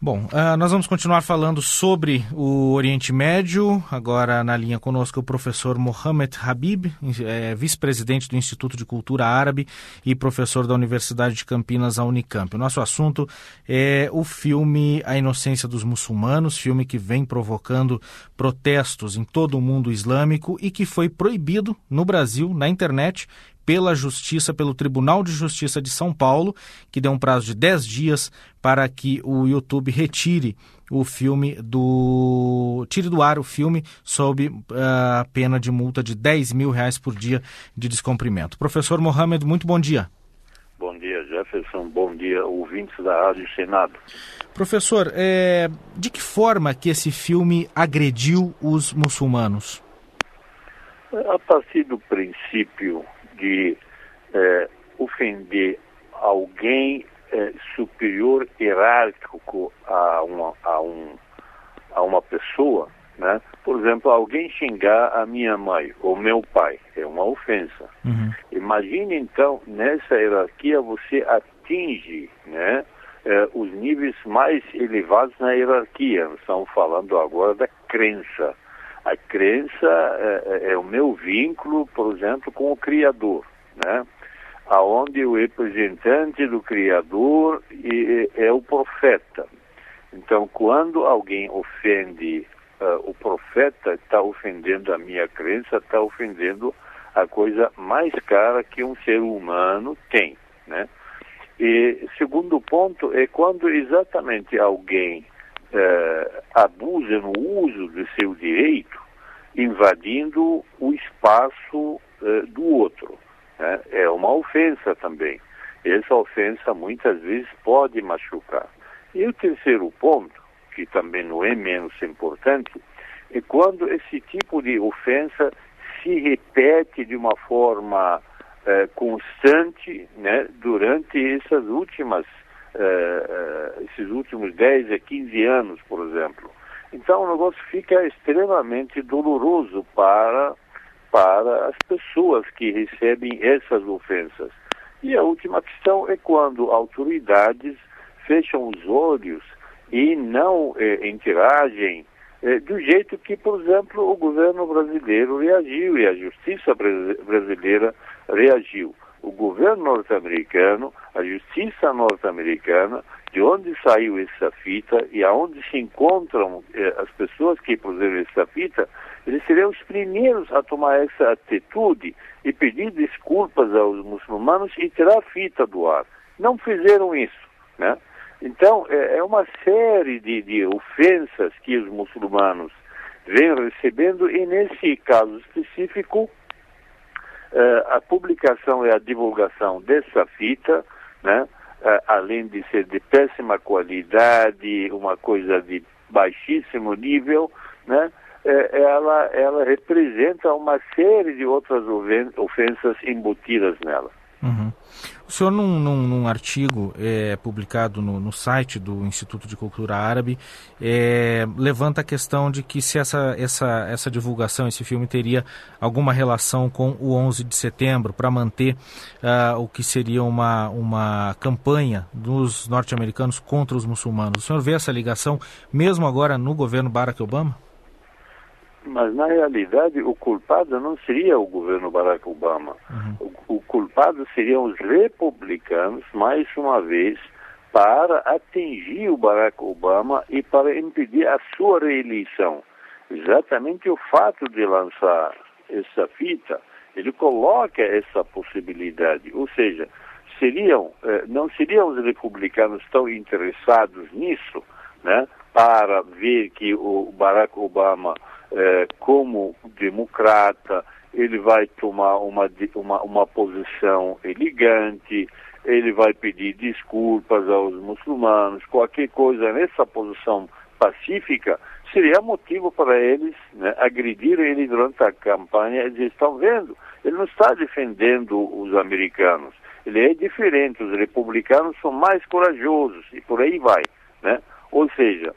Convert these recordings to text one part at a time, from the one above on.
Bom, nós vamos continuar falando sobre o Oriente Médio. Agora na linha conosco o professor Mohamed Habib, vice-presidente do Instituto de Cultura Árabe e professor da Universidade de Campinas, a Unicamp. O nosso assunto é o filme A Inocência dos Muçulmanos, filme que vem provocando protestos em todo o mundo islâmico e que foi proibido no Brasil, na internet, pela Justiça, pelo Tribunal de Justiça de São Paulo, que deu um prazo de 10 dias para que o YouTube retire o filme tire do ar o filme sob a pena de multa de R$10 mil por dia de descumprimento. Professor Mohamed, muito bom dia. Bom dia, Jefferson. Bom dia, ouvintes da Rádio Senado. Professor, de que forma que esse filme agrediu os muçulmanos? A partir do princípio de ofender alguém superior hierárquico a uma pessoa, né? Por exemplo, alguém xingar a minha mãe ou meu pai, é uma ofensa. Uhum. Imagine então, nessa hierarquia você atinge, né, os níveis mais elevados na hierarquia. Estamos falando agora da crença. A crença é o meu vínculo, por exemplo, com o Criador, né? Aonde o representante do Criador é o profeta. Então, quando alguém ofende o profeta, está ofendendo a minha crença, está ofendendo a coisa mais cara que um ser humano tem, né? E segundo ponto é quando exatamente alguém abusa no uso do seu direito, invadindo o espaço do outro. Né? É uma ofensa também. Essa ofensa muitas vezes pode machucar. E o terceiro ponto, que também não é menos importante, é quando esse tipo de ofensa se repete de uma forma constante, né, durante esses últimos 10 a 15 anos, por exemplo. Então o negócio fica extremamente doloroso para as pessoas que recebem essas ofensas. E a última questão é quando autoridades fecham os olhos e não interagem do jeito que, por exemplo, o governo brasileiro reagiu e a justiça brasileira reagiu. O governo norte-americano, a justiça norte-americana, de onde saiu essa fita e aonde se encontram as pessoas que produziram essa fita, eles seriam os primeiros a tomar essa atitude e pedir desculpas aos muçulmanos e tirar a fita do ar. Não fizeram isso, né? Então, é uma série de ofensas que os muçulmanos vêm recebendo e, nesse caso específico, a publicação e a divulgação dessa fita, né, além de ser de péssima qualidade, uma coisa de baixíssimo nível, né, ela representa uma série de outras ofensas embutidas nela. Uhum. O senhor, num artigo publicado no site do Instituto de Cultura Árabe, levanta a questão de que se essa divulgação, esse filme, teria alguma relação com o 11 de setembro, para manter o que seria uma campanha dos norte-americanos contra os muçulmanos. O senhor vê essa ligação, mesmo agora no governo Barack Obama? Mas, na realidade, o culpado não seria o governo Barack Obama. Uhum. O culpado seriam os republicanos, mais uma vez, para atingir o Barack Obama e para impedir a sua reeleição. Exatamente o fato de lançar essa fita, ele coloca essa possibilidade. Ou seja, não seriam os republicanos tão interessados nisso, né, para ver que o Barack Obama, como democrata, ele vai tomar uma posição elegante, ele vai pedir desculpas aos muçulmanos, qualquer coisa nessa posição pacífica seria motivo para eles, né, agredirem ele durante a campanha. Eles estão vendo, ele não está defendendo os americanos, ele é diferente, os republicanos são mais corajosos e por aí vai, né? Ou seja,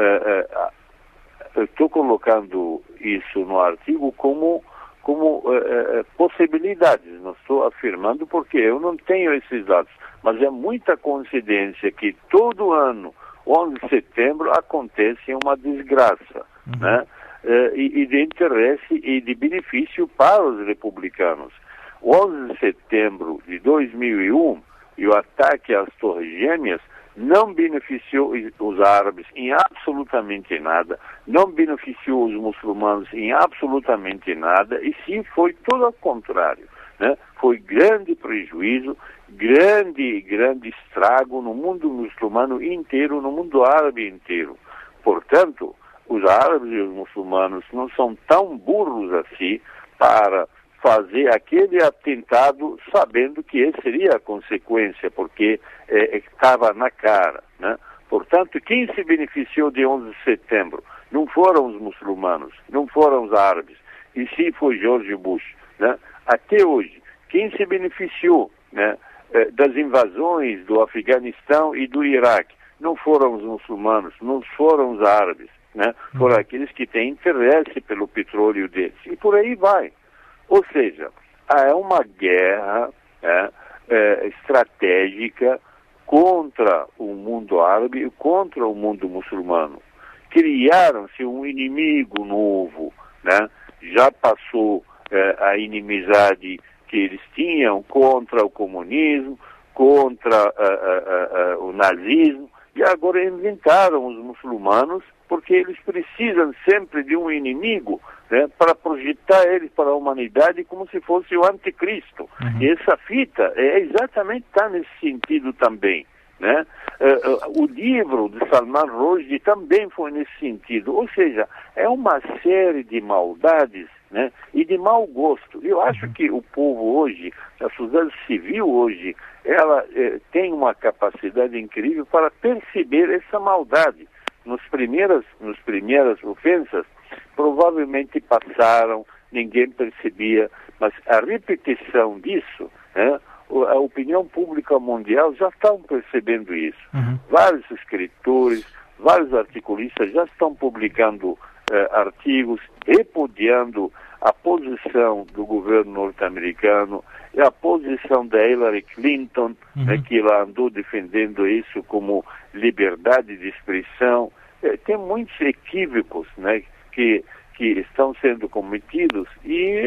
eu estou colocando isso no artigo como possibilidades, não estou afirmando porque eu não tenho esses dados, mas é muita coincidência que todo ano 11 de setembro acontece uma desgraça, né? E de interesse e de benefício para os republicanos. O 11 de setembro de 2001 e o ataque às Torres Gêmeas não beneficiou os árabes em absolutamente nada, não beneficiou os muçulmanos em absolutamente nada, e sim foi todo ao contrário, né? Foi grande prejuízo, grande estrago no mundo muçulmano inteiro, no mundo árabe inteiro. Portanto, os árabes e os muçulmanos não são tão burros assim para fazer aquele atentado sabendo que essa seria a consequência, porque estava na cara, né? Portanto, quem se beneficiou de 11 de setembro não foram os muçulmanos, não foram os árabes, e sim foi George Bush, né? Até hoje, quem se beneficiou, né, das invasões do Afeganistão e do Iraque não foram os muçulmanos, não foram os árabes, né? Foram aqueles que têm interesse pelo petróleo deles, e por aí vai. Ou seja, é uma guerra estratégica contra o mundo árabe e contra o mundo muçulmano. Criaram-se um inimigo novo, né? Já passou a inimizade que eles tinham contra o comunismo, contra o nazismo, e agora inventaram os muçulmanos, porque eles precisam sempre de um inimigo, né, para projetar eles para a humanidade como se fosse o anticristo. E essa fita exatamente está nesse sentido também, né? O livro de Salman Rushdie também foi nesse sentido. Ou seja, é uma série de maldades, né, e de mau gosto. Eu acho que o povo hoje, a sociedade civil hoje, ela tem uma capacidade incrível para perceber essa maldade. Nas primeiras ofensas, provavelmente passaram, ninguém percebia, mas a repetição disso, né, a opinião pública mundial já estão percebendo isso. Vários escritores, vários articulistas já estão publicando artigos repudiando a posição do governo norte-americano e a posição da Hillary Clinton, né, que ela andou defendendo isso como liberdade de expressão. Tem muitos equívocos, né, que estão sendo cometidos e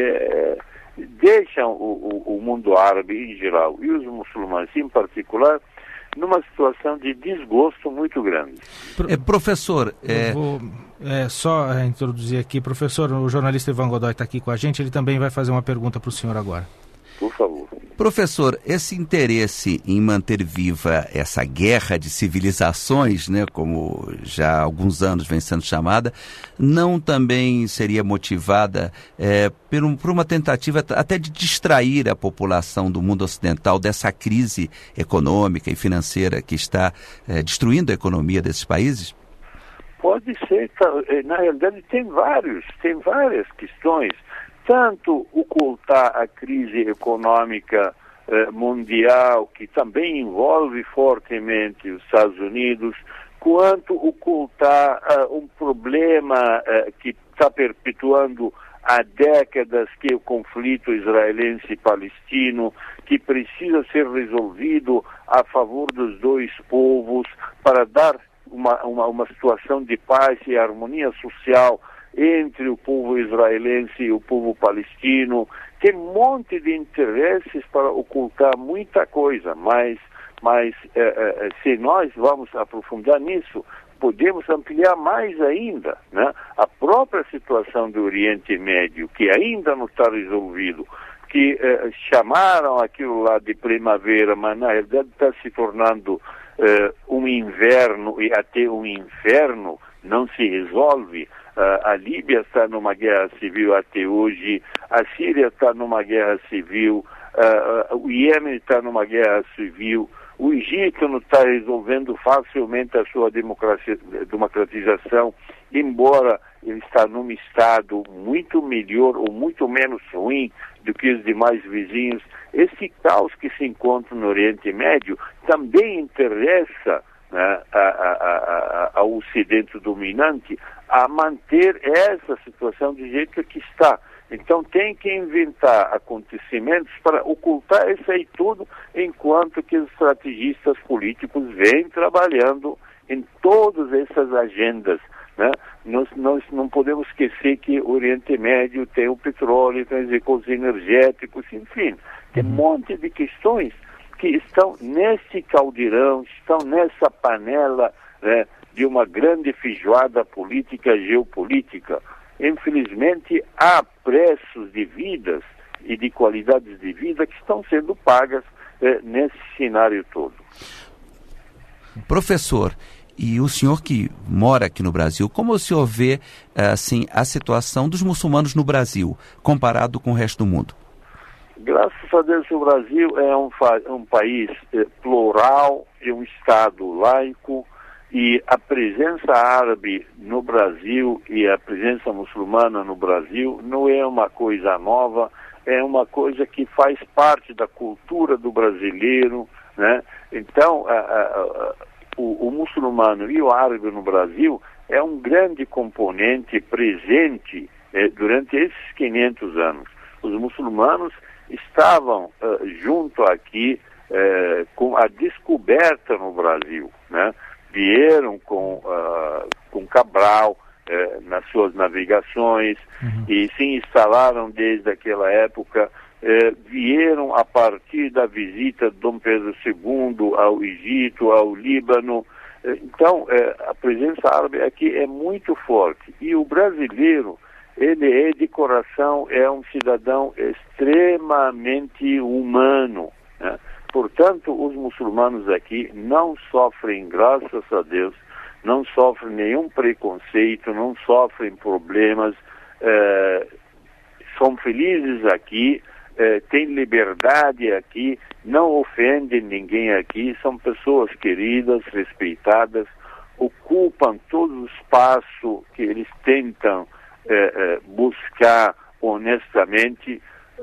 deixam o mundo árabe em geral e os muçulmanos em particular numa situação de desgosto muito grande. Professor... Vou só introduzir aqui, professor, o jornalista Ivan Godoy está aqui com a gente, ele também vai fazer uma pergunta para o senhor agora. Por favor. Professor, esse interesse em manter viva essa guerra de civilizações, né, como já há alguns anos vem sendo chamada, não também seria motivada por uma tentativa até de distrair a população do mundo ocidental dessa crise econômica e financeira que está destruindo a economia desses países? Pode ser, na realidade tem várias questões. Tanto ocultar a crise econômica mundial, que também envolve fortemente os Estados Unidos, quanto ocultar um problema que está perpetuando há décadas, que é o conflito israelense e palestino, que precisa ser resolvido a favor dos dois povos para dar uma situação de paz e harmonia social entre o povo israelense e o povo palestino. Tem um monte de interesses para ocultar muita coisa, mas se nós vamos aprofundar nisso, podemos ampliar mais ainda, né? A própria situação do Oriente Médio, que ainda não está resolvido, que chamaram aquilo lá de primavera, mas na realidade está se tornando um inverno e até um inferno, não se resolve. A Líbia está numa guerra civil até hoje, a Síria está numa guerra civil, o Iêmen está numa guerra civil, o Egito não está resolvendo facilmente a sua democratização, embora ele está num estado muito melhor ou muito menos ruim do que os demais vizinhos. Esse caos que se encontra no Oriente Médio também interessa, né, ao Ocidente dominante a manter essa situação do jeito que está. Então tem que inventar acontecimentos para ocultar isso aí tudo, enquanto que os estrategistas políticos vêm trabalhando em todas essas agendas, né? Nós não podemos esquecer que o Oriente Médio tem o petróleo, tem os recursos energéticos, enfim, tem um monte de questões que estão nesse caldeirão, estão nessa panela, né, de uma grande feijoada política, geopolítica. Infelizmente, há preços de vidas e de qualidades de vida que estão sendo pagas nesse cenário todo. Professor, e o senhor que mora aqui no Brasil, como o senhor vê assim, a situação dos muçulmanos no Brasil, comparado com o resto do mundo? Graças a Deus, o Brasil é um país plural, é um Estado laico, e a presença árabe no Brasil e a presença muçulmana no Brasil não é uma coisa nova, é uma coisa que faz parte da cultura do brasileiro, né? Então, o muçulmano e o árabe no Brasil é um grande componente presente durante esses 500 anos. Os muçulmanos estavam junto aqui com a descoberta no Brasil, né? Vieram com Cabral nas suas navegações e se instalaram desde aquela época, vieram a partir da visita de Dom Pedro II ao Egito, ao Líbano. Então, a presença árabe aqui é muito forte. E o brasileiro, ele é de coração, é um cidadão extremamente humano, né? Portanto, os muçulmanos aqui não sofrem, graças a Deus, não sofrem nenhum preconceito, não sofrem problemas, são felizes aqui, têm liberdade aqui, não ofendem ninguém aqui, são pessoas queridas, respeitadas, ocupam todo o espaço que eles tentam buscar honestamente.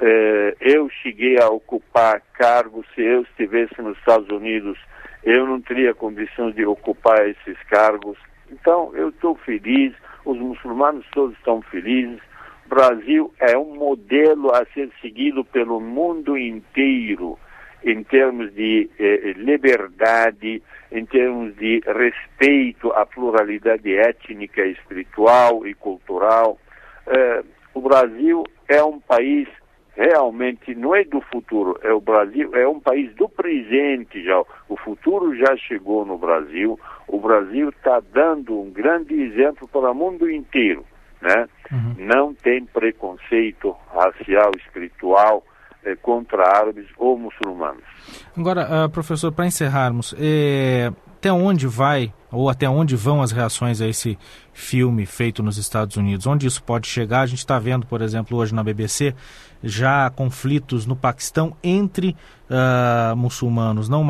Eu cheguei a ocupar cargos, se eu estivesse nos Estados Unidos, eu não teria condições de ocupar esses cargos. Então, eu estou feliz, os muçulmanos todos estão felizes. O Brasil é um modelo a ser seguido pelo mundo inteiro, em termos de liberdade, em termos de respeito à pluralidade étnica, espiritual e cultural. O Brasil é um país realmente, não é do futuro, o Brasil é um país do presente já. O futuro já chegou no Brasil. O Brasil está dando um grande exemplo para o mundo inteiro, né? Não tem preconceito racial, espiritual contra árabes ou muçulmanos. Agora, professor, para encerrarmos, até onde vai ou até onde vão as reações a esse filme feito nos Estados Unidos? Onde isso pode chegar? A gente está vendo, por exemplo, hoje na BBC, já conflitos no Paquistão entre muçulmanos, não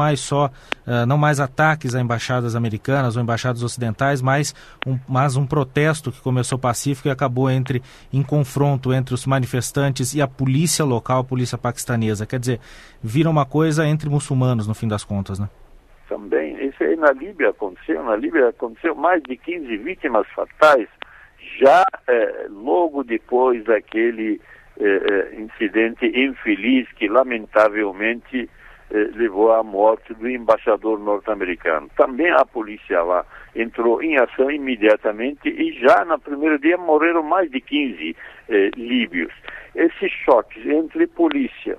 mais ataques a embaixadas americanas ou embaixadas ocidentais, mas um protesto que começou pacífico e acabou em confronto entre os manifestantes e a polícia local, a polícia paquistanesa. Quer dizer, vira uma coisa entre muçulmanos, no fim das contas, né? Também, isso aí na Líbia aconteceu mais de 15 vítimas fatais, já logo depois daquele incidente infeliz que lamentavelmente levou à morte do embaixador norte-americano. Também a polícia lá entrou em ação imediatamente e já no primeiro dia morreram mais de 15 líbios. Esses choques entre polícia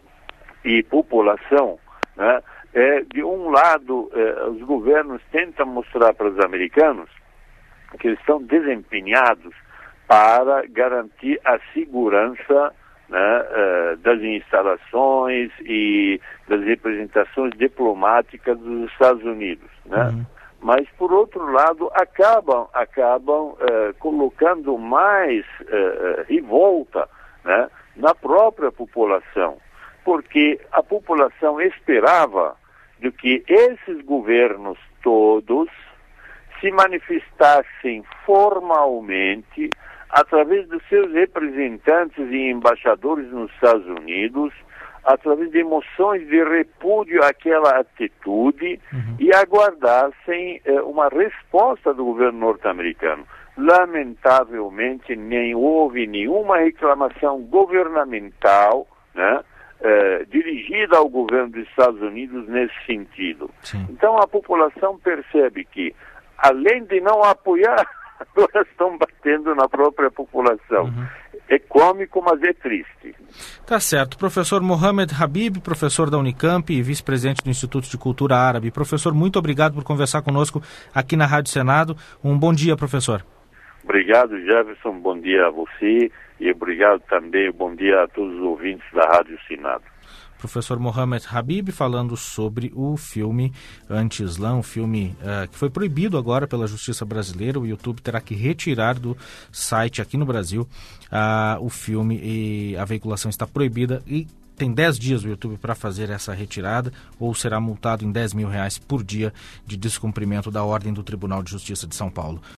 e população, né, de um lado, os governos tentam mostrar para os americanos que eles estão desempenhados para garantir a segurança, né, das instalações e das representações diplomáticas dos Estados Unidos, né? Mas, por outro lado, acabam colocando mais revolta, né, na própria população, porque a população esperava de que esses governos todos se manifestassem formalmente através dos seus representantes e embaixadores nos Estados Unidos, através de moções de repúdio àquela atitude e aguardassem uma resposta do governo norte-americano. Lamentavelmente, nem houve nenhuma reclamação governamental, né, dirigida ao governo dos Estados Unidos nesse sentido. Sim. Então a população percebe que, além de não apoiar, agora estão batendo na própria população. Uhum. É cômico, mas é triste. Tá certo. Professor Mohamed Habib, professor da Unicamp e vice-presidente do Instituto de Cultura Árabe. Professor, muito obrigado por conversar conosco aqui na Rádio Senado. Um bom dia, professor. Obrigado, Jefferson. Bom dia a você e obrigado também, bom dia a todos os ouvintes da Rádio Senado. Professor Mohamed Habib falando sobre o filme Anti-Islã, um filme que foi proibido agora pela Justiça Brasileira. O YouTube terá que retirar do site aqui no Brasil o filme, e a veiculação está proibida e tem 10 dias o YouTube para fazer essa retirada, ou será multado em R$10 mil por dia de descumprimento da ordem do Tribunal de Justiça de São Paulo.